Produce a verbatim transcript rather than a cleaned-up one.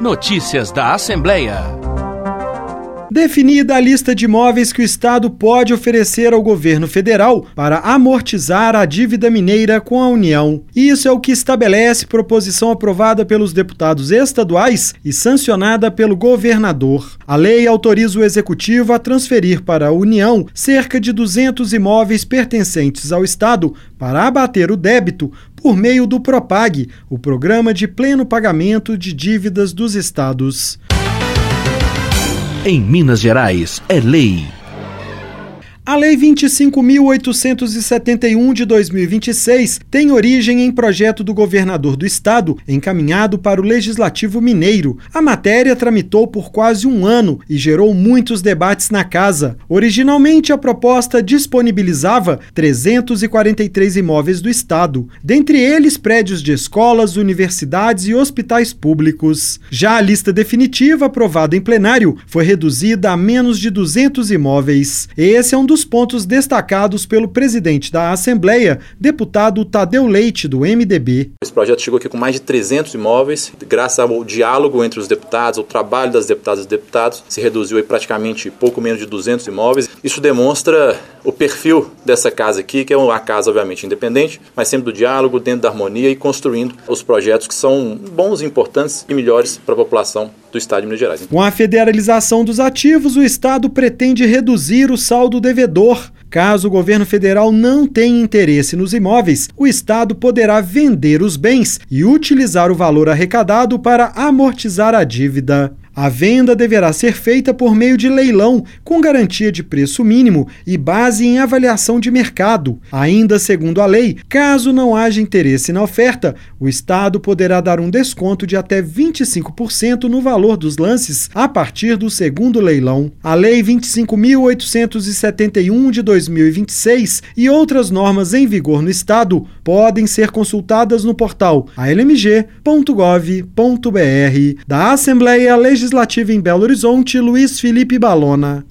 Notícias da Assembleia. Definida a lista de imóveis que o Estado pode oferecer ao governo federal para amortizar a dívida mineira com a União. Isso é o que estabelece proposição aprovada pelos deputados estaduais e sancionada pelo governador. A lei autoriza o Executivo a transferir para a União cerca de duzentos imóveis pertencentes ao Estado para abater o débito por meio do PROPAG, o Programa de Pleno Pagamento de Dívidas dos Estados. Em Minas Gerais, é lei. A Lei vinte e cinco mil oitocentos e setenta e um de dois mil e vinte e seis tem origem em projeto do governador do estado, encaminhado para o Legislativo Mineiro. A matéria tramitou por quase um ano e gerou muitos debates na casa. Originalmente, a proposta disponibilizava trezentos e quarenta e três imóveis do estado, dentre eles prédios de escolas, universidades e hospitais públicos. Já a lista definitiva, aprovada em plenário, foi reduzida a menos de duzentos imóveis. Esse é um dos pontos destacados pelo presidente da Assembleia, deputado Tadeu Leite, do M D B. Esse projeto chegou aqui com mais de trezentos imóveis, graças ao diálogo entre os deputados, ao trabalho das deputadas e deputados, se reduziu aí praticamente pouco menos de duzentos imóveis. Isso demonstra o perfil dessa casa aqui, que é uma casa obviamente independente, mas sempre do diálogo, dentro da harmonia e construindo os projetos que são bons, importantes e melhores para a população do estado de Minas Gerais. Com a federalização dos ativos, o estado pretende reduzir o saldo devedor. Caso o governo federal não tenha interesse nos imóveis, o estado poderá vender os bens e utilizar o valor arrecadado para amortizar a dívida. A venda deverá ser feita por meio de leilão, com garantia de preço mínimo e base em avaliação de mercado. Ainda segundo a lei, caso não haja interesse na oferta, o Estado poderá dar um desconto de até vinte e cinco por cento no valor dos lances a partir do segundo leilão. A Lei vinte e cinco mil oitocentos e setenta e um de dois mil e vinte e seis e outras normas em vigor no Estado podem ser consultadas no portal a l m g ponto gov ponto b r. Da Assembleia Legislativa em Belo Horizonte, Luiz Felipe Balona.